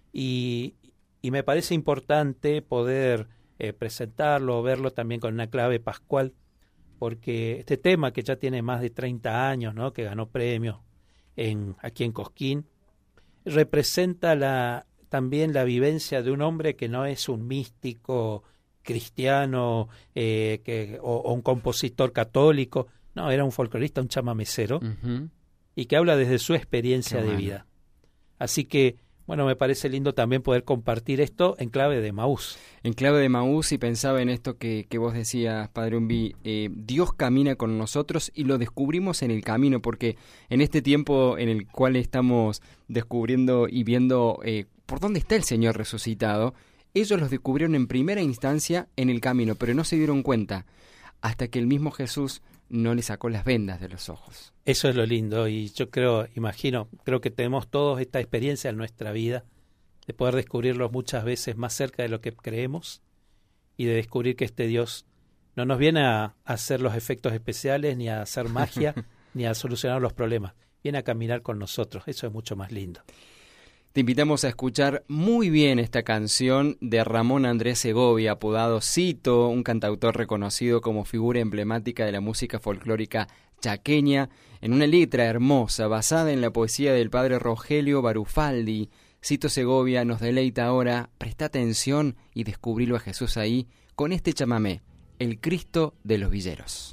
Y, y me parece importante poder eh, presentarlo, verlo también con una clave pascual, porque este tema que ya tiene más de treinta años, ¿no? Que ganó premios en, aquí en Cosquín, representa la, también la vivencia de un hombre que no es un místico cristiano eh, que, o, o un compositor católico, no, era un folclorista, un chamamecero, uh-huh. y que habla desde su experiencia Qué de bueno. vida. Así que, bueno, me parece lindo también poder compartir esto en clave de Emaús. En clave de Emaús, y pensaba en esto que, que vos decías, Padre Umbi, eh, Dios camina con nosotros y lo descubrimos en el camino, porque en este tiempo en el cual estamos descubriendo y viendo eh, por dónde está el Señor resucitado, ellos los descubrieron en primera instancia en el camino, pero no se dieron cuenta hasta que el mismo Jesús no le sacó las vendas de los ojos. Eso es lo lindo, y yo creo, imagino, creo que tenemos todos esta experiencia en nuestra vida de poder descubrirlos muchas veces más cerca de lo que creemos y de descubrir que este Dios no nos viene a hacer los efectos especiales, ni a hacer magia, ni a solucionar los problemas. Viene a caminar con nosotros. Eso es mucho más lindo. Te invitamos a escuchar muy bien esta canción de Ramón Andrés Segovia, apodado Cito, un cantautor reconocido como figura emblemática de la música folclórica chaqueña, en una letra hermosa basada en la poesía del padre Rogelio Barufaldi. Cito Segovia nos deleita ahora. Presta atención y descubrilo a Jesús ahí con este chamamé, El Cristo de los Villeros.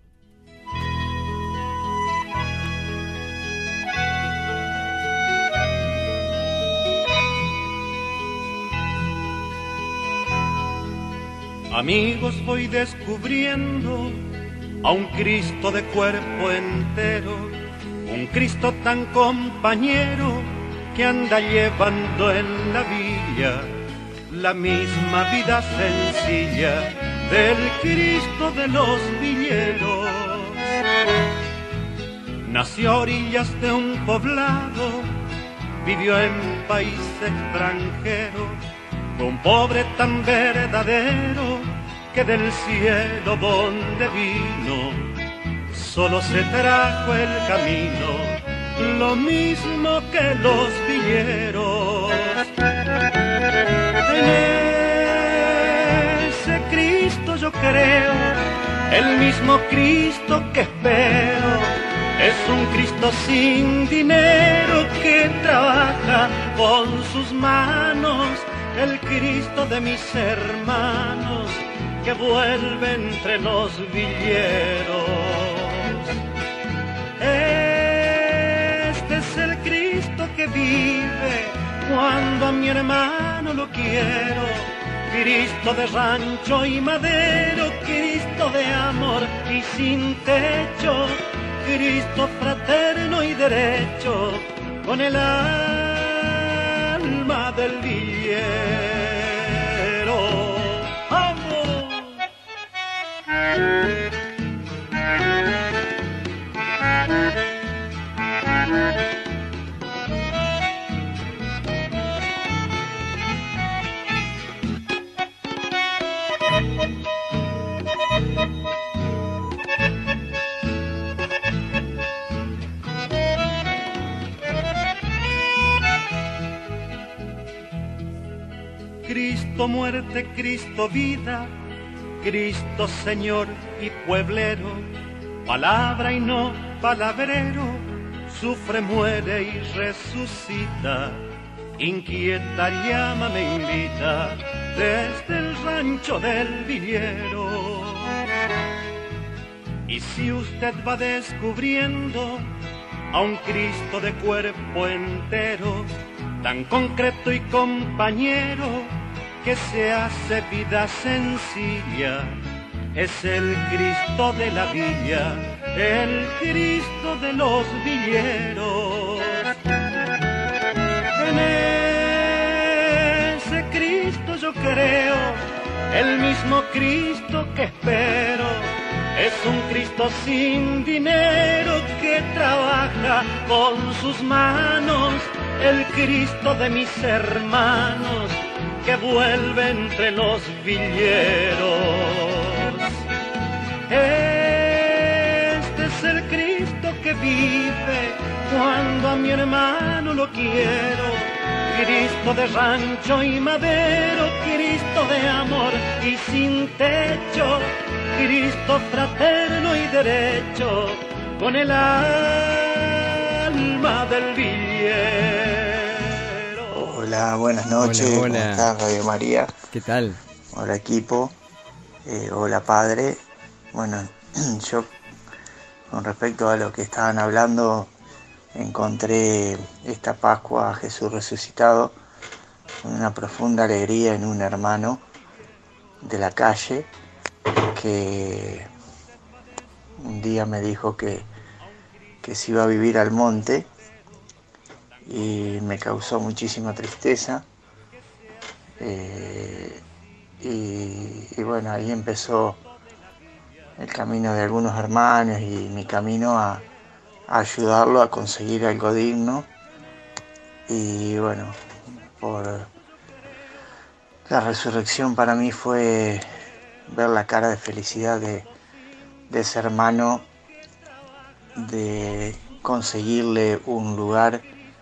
Amigos, voy descubriendo a un Cristo de cuerpo entero, un Cristo tan compañero que anda llevando en la villa la misma vida sencilla del Cristo de los villeros. Nació a orillas de un poblado, vivió en país extranjero, fue un pobre tan verdadero que del cielo donde vino solo se trajo el camino, lo mismo que los villeros. En ese Cristo yo creo, el mismo Cristo que espero, es un Cristo sin dinero que trabaja con sus manos, el Cristo de mis hermanos que vuelve entre los villeros. Este es el Cristo que vive cuando a mi hermano lo quiero, Cristo de rancho y madero, Cristo de amor y sin techo, Cristo fraterno y derecho, con el alma del villero. ¡Vamos! Cristo muerte, Cristo vida, Cristo Señor y pueblero, palabra y no palabrero, sufre, muere y resucita, inquieta llama me invita desde el rancho del villero. Y si usted va descubriendo a un Cristo de cuerpo entero, tan concreto y compañero, que se hace vida sencilla, es el Cristo de la villa, el Cristo de los villeros. En ese Cristo yo creo, el mismo Cristo que espero, es un Cristo sin dinero que trabaja con sus manos, el Cristo de mis hermanos que vuelve entre los villeros. Este es el Cristo que vive cuando a mi hermano lo quiero, Cristo de rancho y madero, Cristo de amor y sin techo, Cristo fraterno y derecho, con el alma del villero. Hola, buenas noches. Hola, hola. ¿Cómo estás, Radio María? ¿Qué tal? Hola, equipo. Eh, hola, padre. Bueno, yo con respecto a lo que estaban hablando, encontré esta Pascua a Jesús resucitado con una profunda alegría en un hermano de la calle que un día me dijo que, que se iba a vivir al monte, y me causó muchísima tristeza Eh, y, y bueno, ahí empezó el camino de algunos hermanos y mi camino a, a ayudarlo a conseguir algo digno. Y bueno, por la resurrección para mí fue ver la cara de felicidad de, de ese hermano, de conseguirle un lugar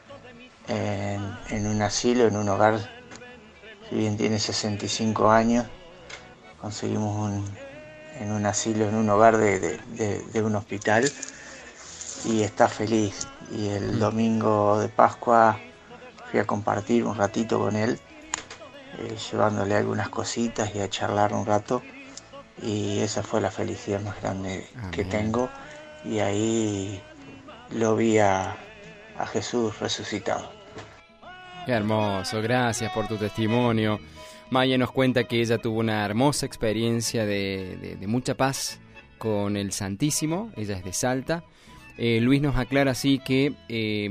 en, en un asilo, en un hogar. Si bien tiene sesenta y cinco años, conseguimos un, en un asilo, en un hogar de, de, de, de un hospital, y está feliz. Y el domingo de Pascua fui a compartir un ratito con él, eh, llevándole algunas cositas y a charlar un rato, y esa fue la felicidad más grande Amén. que tengo, y ahí lo vi a, a Jesús resucitado. Qué hermoso, gracias por tu testimonio. Maya nos cuenta que ella tuvo una hermosa experiencia de, de, de mucha paz con el Santísimo, ella es de Salta. Eh, Luis nos aclara así que, eh,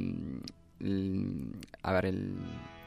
el, a ver, el,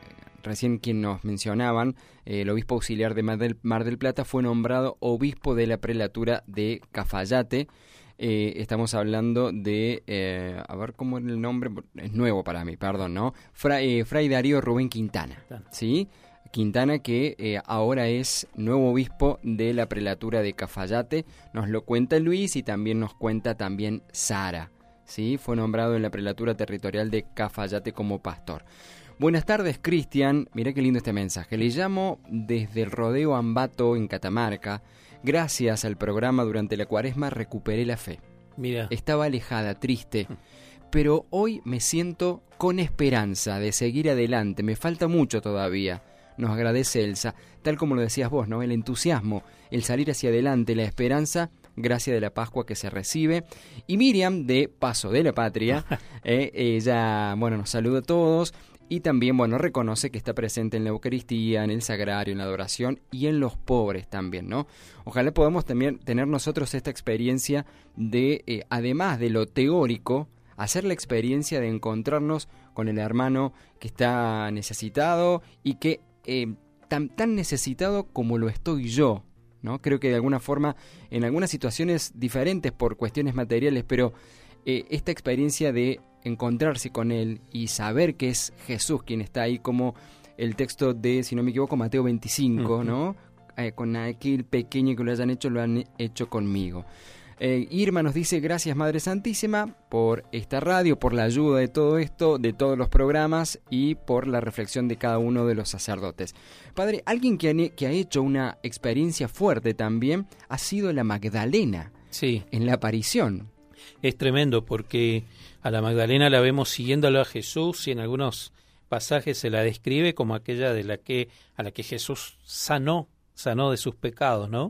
recién quien nos mencionaban, eh, el obispo auxiliar de Mar del, Mar del Plata fue nombrado obispo de la prelatura de Cafayate. Eh, estamos hablando de, eh, a ver cómo era el nombre, es nuevo para mí, perdón, ¿no? Fra, eh, Fray Darío Rubén Quintana, ¿sí? Quintana, que eh, ahora es nuevo obispo de la prelatura de Cafayate, nos lo cuenta Luis y también nos cuenta también Sara, ¿sí? Fue nombrado en la prelatura territorial de Cafayate como pastor. Buenas tardes, Cristian, mirá qué lindo este mensaje, le llamo desde el Rodeo Ambato en Catamarca. Gracias al programa durante la cuaresma recuperé la fe. Mira. Estaba alejada, triste, pero hoy me siento con esperanza de seguir adelante, me falta mucho todavía. Nos agradece Elsa, tal como lo decías vos, ¿no? El entusiasmo, el salir hacia adelante, la esperanza, gracia de la Pascua que se recibe. Y Miriam, de Paso de la Patria, eh, ella, bueno, nos saluda a todos y también, bueno, reconoce que está presente en la Eucaristía, en el Sagrario, en la adoración y en los pobres también, ¿no? Ojalá podamos también tener nosotros esta experiencia de, eh, además de lo teórico, hacer la experiencia de encontrarnos con el hermano que está necesitado y que eh, tan, tan necesitado como lo estoy yo, ¿no? Creo que de alguna forma, en algunas situaciones diferentes por cuestiones materiales, pero eh, esta experiencia de encontrarse con él y saber que es Jesús quien está ahí, como el texto de, si no me equivoco, Mateo veinticinco, uh-huh. ¿no? Eh, con aquel pequeño que lo hayan hecho, lo han hecho conmigo. Eh, Irma nos dice, gracias Madre Santísima por esta radio, por la ayuda de todo esto, de todos los programas y por la reflexión de cada uno de los sacerdotes. Padre, alguien que ha, que ha hecho una experiencia fuerte también ha sido la Magdalena, sí, en la aparición. Es tremendo porque a la Magdalena la vemos siguiéndolo a Jesús y en algunos pasajes se la describe como aquella de la que a la que Jesús sanó, sanó de sus pecados, ¿no?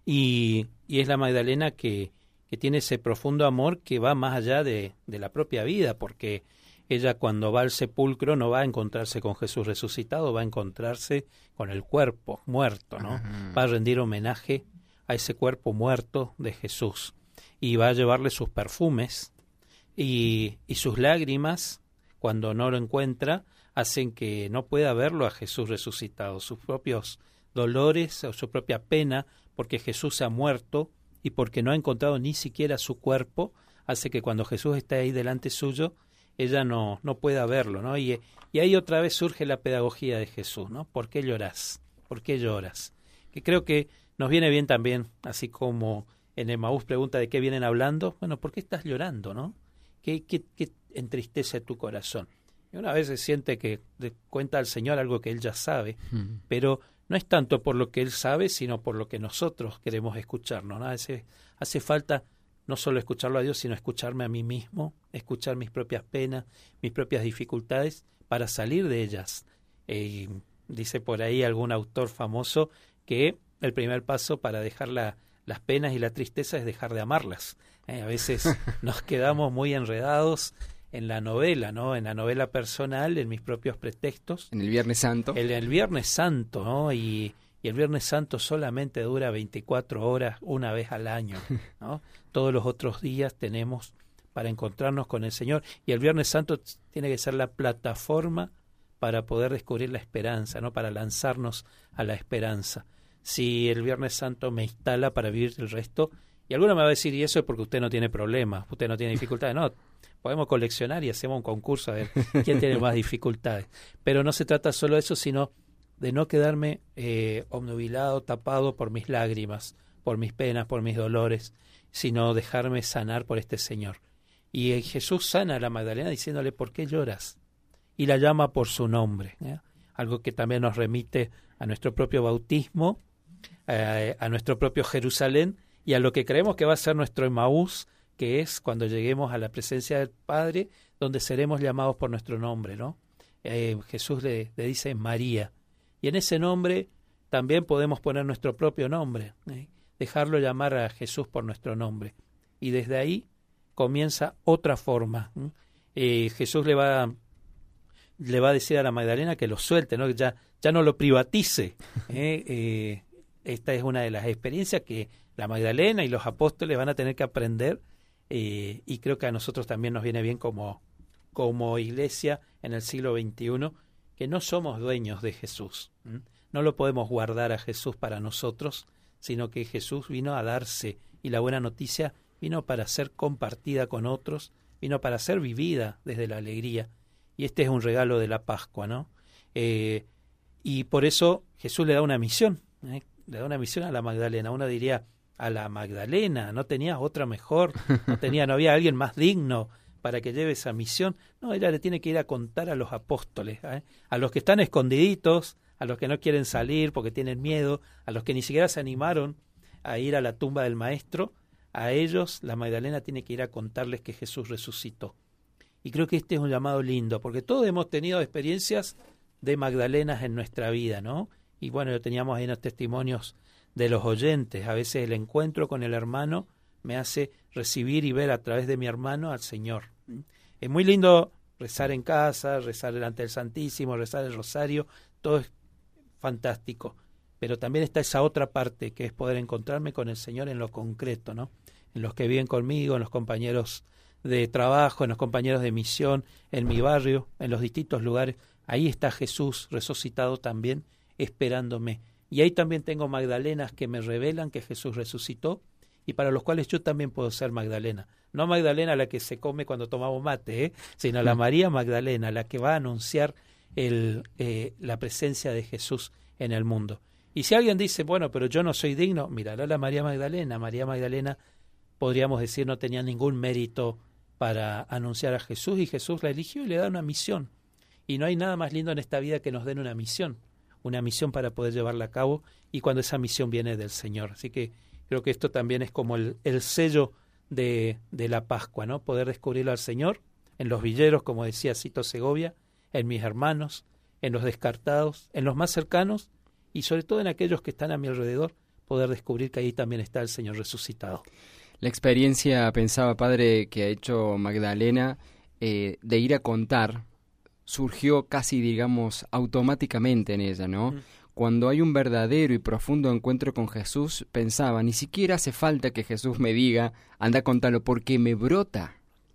Y, y es la Magdalena que, que tiene ese profundo amor que va más allá de, de la propia vida, porque ella cuando va al sepulcro no va a encontrarse con Jesús resucitado, va a encontrarse con el cuerpo muerto, ¿no? Ajá. Va a rendir homenaje a ese cuerpo muerto de Jesús y va a llevarle sus perfumes y, y sus lágrimas, cuando no lo encuentra, hacen que no pueda verlo a Jesús resucitado, sus propios dolores o su propia pena, porque Jesús ha muerto y porque no ha encontrado ni siquiera su cuerpo, hace que cuando Jesús está ahí delante suyo, ella no, no pueda verlo, ¿no? Y, y ahí otra vez surge la pedagogía de Jesús, ¿no? ¿Por qué llorás? ¿Por qué lloras? Que creo que nos viene bien también, así como en Emaús pregunta de qué vienen hablando, bueno, ¿por qué estás llorando, no? ¿Qué, qué, qué entristece tu corazón? Y una vez se siente que le cuenta al Señor algo que Él ya sabe, mm. pero no es tanto por lo que Él sabe, sino por lo que nosotros queremos escucharnos, ¿no? Hace, hace falta no solo escucharlo a Dios, sino escucharme a mí mismo, escuchar mis propias penas, mis propias dificultades, para salir de ellas. Eh, dice por ahí algún autor famoso que el primer paso para dejar la, las penas y la tristeza es dejar de amarlas. Eh, a veces nos quedamos muy enredados en la novela, ¿no? En la novela personal, en mis propios pretextos. En el Viernes Santo. En el Viernes Santo, ¿no? Y, y el Viernes Santo solamente dura veinticuatro horas una vez al año, ¿no? Todos los otros días tenemos para encontrarnos con el Señor. Y el Viernes Santo tiene que ser la plataforma para poder descubrir la esperanza, ¿no? Para lanzarnos a la esperanza. Si el Viernes Santo me instala para vivir el resto, y alguno me va a decir, y eso es porque usted no tiene problemas, usted no tiene dificultades. No, podemos coleccionar y hacemos un concurso a ver quién tiene más dificultades. Pero no se trata solo de eso, sino de no quedarme eh, obnubilado, tapado por mis lágrimas, por mis penas, por mis dolores, sino dejarme sanar por este Señor. Y eh, Jesús sana a la Magdalena diciéndole, ¿por qué lloras? Y la llama por su nombre, ¿eh? Algo que también nos remite a nuestro propio bautismo, eh, a nuestro propio Jerusalén y a lo que creemos que va a ser nuestro Emaús, que es cuando lleguemos a la presencia del Padre, donde seremos llamados por nuestro nombre, ¿no? Eh, Jesús le, le dice María, y en ese nombre también podemos poner nuestro propio nombre, ¿eh? Dejarlo llamar a Jesús por nuestro nombre, y desde ahí comienza otra forma. ¿eh? Eh, Jesús le va, le va a decir a la Magdalena que lo suelte, ¿no? Que ya, ya no lo privatice. ¿eh? Eh, esta es una de las experiencias que la Magdalena y los apóstoles van a tener que aprender, eh, y creo que a nosotros también nos viene bien como, como iglesia en el siglo veintiuno, que no somos dueños de Jesús. ¿eh? No lo podemos guardar a Jesús para nosotros, sino que Jesús vino a darse, y la buena noticia vino para ser compartida con otros, vino para ser vivida desde la alegría, y este es un regalo de la Pascua, ¿no? Eh, y por eso Jesús le da una misión, ¿eh? le da una misión a la Magdalena. Uno diría, a la Magdalena, ¿no tenía otra mejor? ¿No tenía, no había alguien más digno para que lleve esa misión? No, ella le tiene que ir a contar a los apóstoles, ¿eh? a los que están escondiditos, a los que no quieren salir porque tienen miedo, a los que ni siquiera se animaron a ir a la tumba del Maestro. A ellos la Magdalena tiene que ir a contarles que Jesús resucitó. Y creo que este es un llamado lindo, porque todos hemos tenido experiencias de Magdalenas en nuestra vida, ¿no? Y bueno, yo teníamos ahí los testimonios de los oyentes. A veces el encuentro con el hermano me hace recibir y ver a través de mi hermano al Señor. Es muy lindo rezar en casa, rezar delante del Santísimo, rezar el rosario, todo es fantástico. Pero también está esa otra parte, que es poder encontrarme con el Señor en lo concreto, ¿no? En los que viven conmigo, en los compañeros de trabajo, en los compañeros de misión, en mi barrio, en los distintos lugares. Ahí está Jesús resucitado también, esperándome. Y ahí también tengo Magdalenas que me revelan que Jesús resucitó, y para los cuales yo también puedo ser Magdalena. No Magdalena la que se come cuando tomamos mate, ¿eh? sino la María Magdalena, la que va a anunciar el, eh, la presencia de Jesús en el mundo. Y si alguien dice, bueno, pero yo no soy digno, mírala a la María Magdalena. María Magdalena, podríamos decir, no tenía ningún mérito para anunciar a Jesús, y Jesús la eligió y le da una misión. Y no hay nada más lindo en esta vida que nos den una misión, una misión para poder llevarla a cabo, y cuando esa misión viene del Señor. Así que creo que esto también es como el, el sello de, de la Pascua, ¿no? Poder descubrirlo al Señor en los villeros, como decía Cito Segovia, en mis hermanos, en los descartados, en los más cercanos, y sobre todo en aquellos que están a mi alrededor, poder descubrir que ahí también está el Señor resucitado. La experiencia, pensaba, padre, que ha hecho Magdalena, eh, de ir a contar, surgió casi, digamos, automáticamente en ella, ¿no? Mm. Cuando hay un verdadero y profundo encuentro con Jesús, pensaba, ni siquiera hace falta que Jesús me diga, anda a contarlo, porque me brota.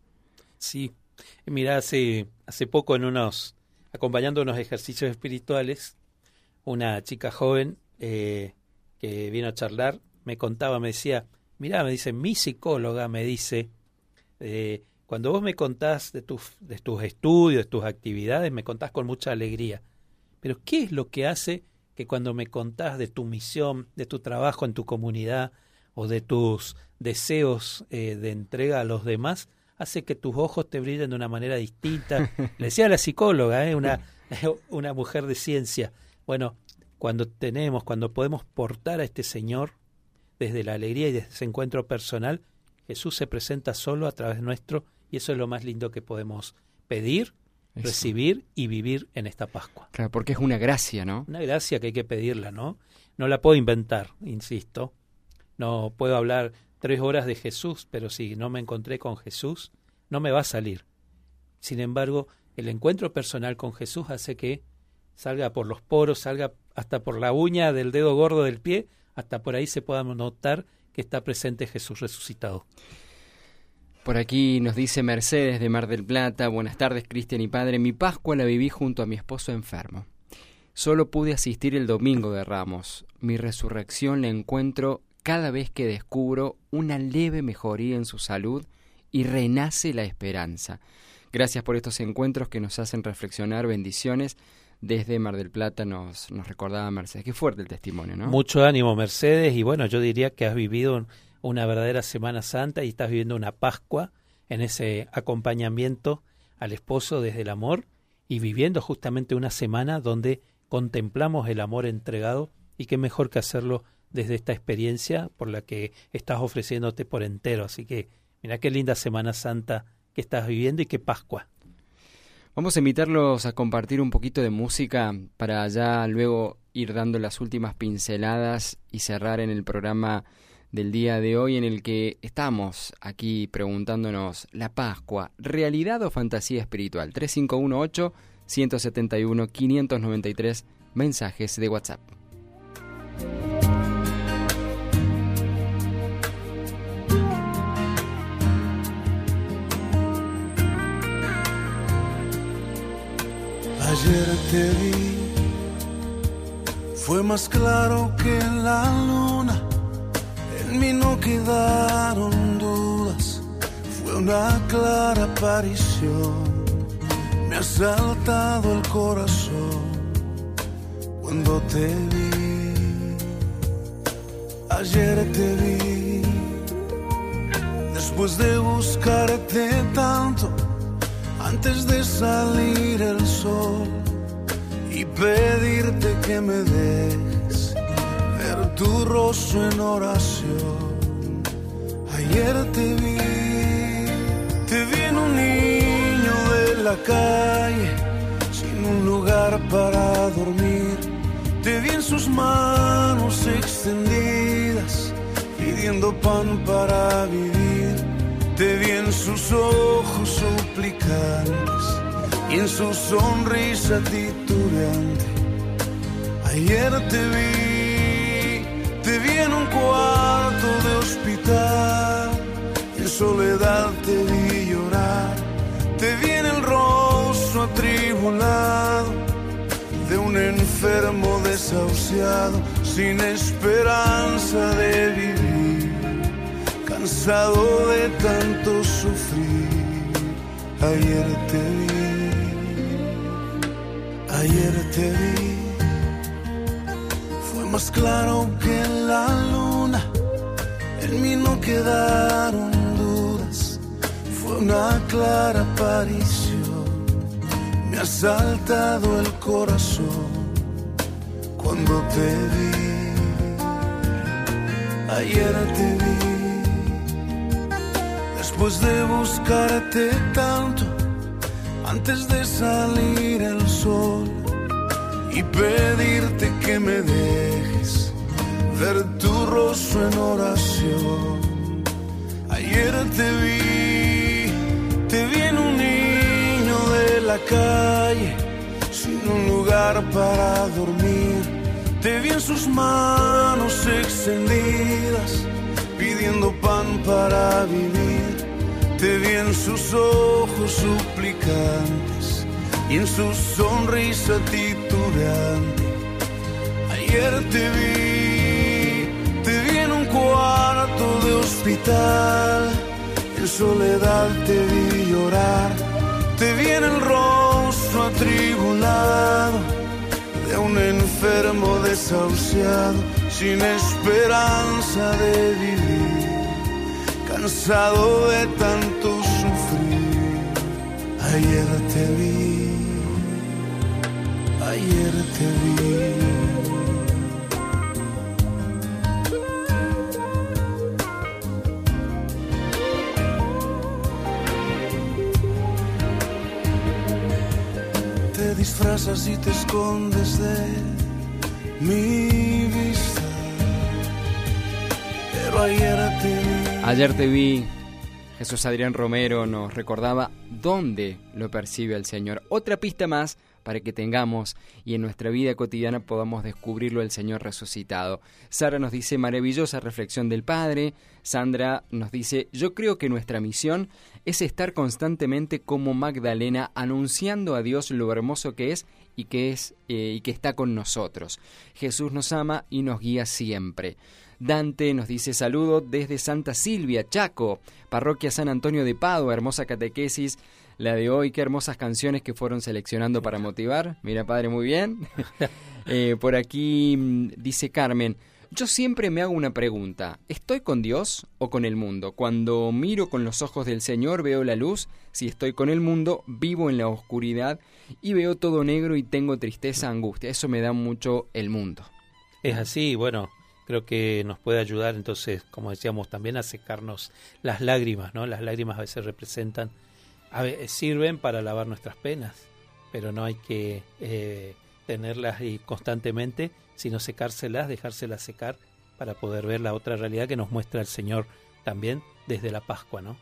Sí, mira, hace, hace poco en unos, acompañando unos ejercicios espirituales, una chica joven eh, que vino a charlar, me contaba, me decía, mirá, me dice, mi psicóloga me dice, eh, cuando vos me contás de tus, de tus estudios, de tus actividades, me contás con mucha alegría. Pero ¿qué es lo que hace que cuando me contás de tu misión, de tu trabajo en tu comunidad o de tus deseos eh, de entrega a los demás, hace que tus ojos te brillen de una manera distinta? Le decía a la psicóloga, eh, una, una mujer de ciencia. Bueno, cuando tenemos, cuando podemos portar a este Señor desde la alegría y desde ese encuentro personal, Jesús se presenta solo a través nuestro, y eso es lo más lindo que podemos pedir, eso. recibir y vivir en esta Pascua. Claro, porque es una gracia, ¿no? Una gracia que hay que pedirla, ¿no? No la puedo inventar, insisto. No puedo hablar tres horas de Jesús, pero si no me encontré con Jesús, no me va a salir. Sin embargo, el encuentro personal con Jesús hace que salga por los poros, salga hasta por la uña del dedo gordo del pie, hasta por ahí se pueda notar que está presente Jesús resucitado. Por aquí nos dice Mercedes de Mar del Plata: buenas tardes, Cristian y padre. Mi Pascua la viví junto a mi esposo enfermo. Solo pude asistir el domingo de Ramos. Mi resurrección la encuentro cada vez que descubro una leve mejoría en su salud y renace la esperanza. Gracias por estos encuentros que nos hacen reflexionar. Bendiciones. Desde Mar del Plata nos, nos recordaba Mercedes. Qué fuerte el testimonio, ¿no? Mucho ánimo, Mercedes. Y bueno, yo diría que has vivido un, una verdadera Semana Santa y estás viviendo una Pascua en ese acompañamiento al esposo desde el amor y viviendo justamente una semana donde contemplamos el amor entregado, y qué mejor que hacerlo desde esta experiencia por la que estás ofreciéndote por entero. Así que mira qué linda Semana Santa que estás viviendo y qué Pascua. Vamos a invitarlos a compartir un poquito de música para ya luego ir dando las últimas pinceladas y cerrar en el programa del día de hoy, en el que estamos aquí preguntándonos: la Pascua, ¿realidad o fantasía espiritual? tres cinco uno ocho, uno siete uno, cinco nueve tres, mensajes de WhatsApp. Ayer te vi, fue más claro que la luna, en mí no quedaron dudas, fue una clara aparición, me ha saltado el corazón cuando te vi. Ayer te vi, después de buscarte tanto, antes de salir el sol y pedirte que me dejes ver tu rostro en oración. Ayer te vi, te vi en un niño de la calle, sin un lugar para dormir. Te vi en sus manos extendidas, pidiendo pan para vivir. Te vi en sus ojos suplicantes y en su sonrisa titubeante. Ayer te vi, te vi en un cuarto de hospital, en soledad te vi llorar. Te vi en el rostro atribulado de un enfermo desahuciado, sin esperanza de vivir, cansado de tanto sufrir. Ayer te vi, ayer te vi, fue más claro que la luna, en mí no quedaron dudas, fue una clara aparición, me ha saltado el corazón cuando te vi. Ayer te vi, después de buscarte tanto, antes de salir el sol y pedirte que me dejes ver tu rostro en oración. Ayer te vi, te vi en un niño de la calle, sin un lugar para dormir. Te vi en sus manos extendidas, pidiendo pan para vivir. Te vi en sus ojos suplicantes y en su sonrisa titubeante. Ayer te vi, te vi en un cuarto de hospital, en soledad te vi llorar. Te vi en el rostro atribulado de un enfermo desahuciado, sin esperanza de vivir, cansado de tanto sufrir. Ayer te vi, ayer te vi. Te disfrazas y te escondes de mi vista, pero ayer te vi. Ayer te vi. Jesús Adrián Romero nos recordaba dónde lo percibe el Señor. Otra pista más para que tengamos y en nuestra vida cotidiana podamos descubrirlo el Señor resucitado. Sara nos dice, maravillosa reflexión del Padre. Sandra nos dice, yo creo que nuestra misión es estar constantemente como Magdalena anunciando a Dios lo hermoso que es y que es eh, y que está con nosotros. Jesús nos ama y nos guía siempre. Dante nos dice saludo desde Santa Silvia, Chaco, parroquia San Antonio de Padua, hermosa catequesis la de hoy, qué hermosas canciones que fueron seleccionando para motivar. Mira, padre, muy bien. eh, por aquí dice Carmen, yo siempre me hago una pregunta, ¿estoy con Dios o con el mundo? Cuando miro con los ojos del Señor veo la luz, si estoy con el mundo vivo en la oscuridad y veo todo negro y tengo tristeza, angustia, eso me da mucho el mundo. Es así, bueno, creo que nos puede ayudar entonces, como decíamos, también a secarnos las lágrimas, ¿no? Las lágrimas a veces representan, a veces sirven para lavar nuestras penas, pero no hay que eh, tenerlas ahí constantemente, sino secárselas, dejárselas secar para poder ver la otra realidad que nos muestra el Señor también desde la Pascua, ¿no?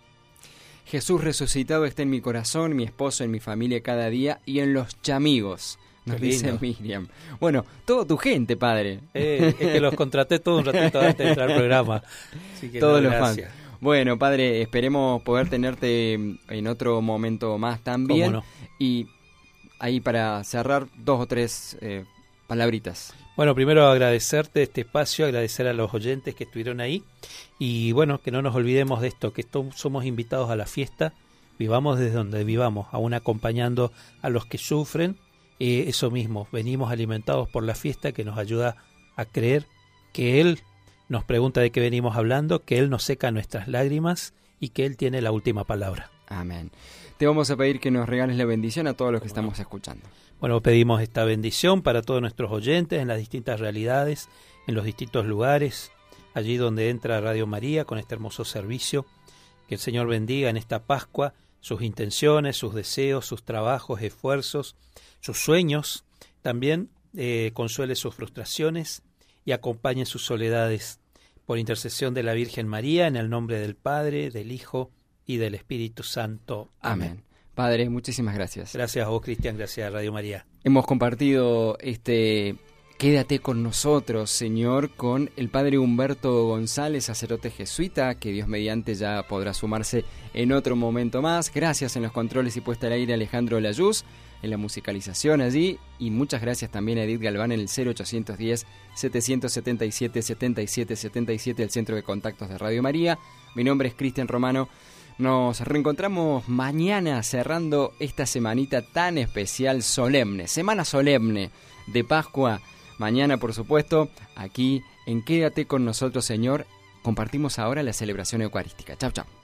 Jesús resucitado está en mi corazón, mi esposo, en mi familia cada día y en los chamigos. Nos dice Miriam. Bueno, todo tu gente, padre. Eh, es que los contraté todo un ratito antes de entrar al programa. Así que Todos no, los fans. Bueno, padre, esperemos poder tenerte en otro momento más también. ¿Cómo no? Y ahí para cerrar, dos o tres eh, palabritas. Bueno, primero agradecerte este espacio, agradecer a los oyentes que estuvieron ahí. Y bueno, que no nos olvidemos de esto, que esto, somos invitados a la fiesta. Vivamos desde donde vivamos, aún acompañando a los que sufren. Eh, eso mismo, venimos alimentados por la fiesta que nos ayuda a creer que Él nos pregunta de qué venimos hablando, que Él nos seca nuestras lágrimas y que Él tiene la última palabra. Amén. Te vamos a pedir que nos regales la bendición a todos los que estamos escuchando. Bueno, pedimos esta bendición para todos nuestros oyentes en las distintas realidades, en los distintos lugares, allí donde entra Radio María con este hermoso servicio. Que el Señor bendiga en esta Pascua sus intenciones, sus deseos, sus trabajos, esfuerzos, sus sueños, también eh, consuele sus frustraciones y acompañe sus soledades. Por intercesión de la Virgen María, en el nombre del Padre, del Hijo y del Espíritu Santo. Amén. Amén. Padre, muchísimas gracias. Gracias a vos, Cristian, gracias a Radio María. Hemos compartido este Quédate con nosotros, Señor, con el Padre Humberto González, sacerdote jesuita, que Dios mediante ya podrá sumarse en otro momento más. Gracias en los controles y puesta al aire Alejandro Layuz, en la musicalización allí, y muchas gracias también a Edith Galván en el cero ochocientos diez, setecientos setenta y siete, setenta y siete setenta y siete, el Centro de Contactos de Radio María. Mi nombre es Cristian Romano. Nos reencontramos mañana cerrando esta semanita tan especial, solemne, semana solemne de Pascua. Mañana, por supuesto, aquí en Quédate con nosotros, Señor. Compartimos ahora la celebración eucarística. Chau, chau.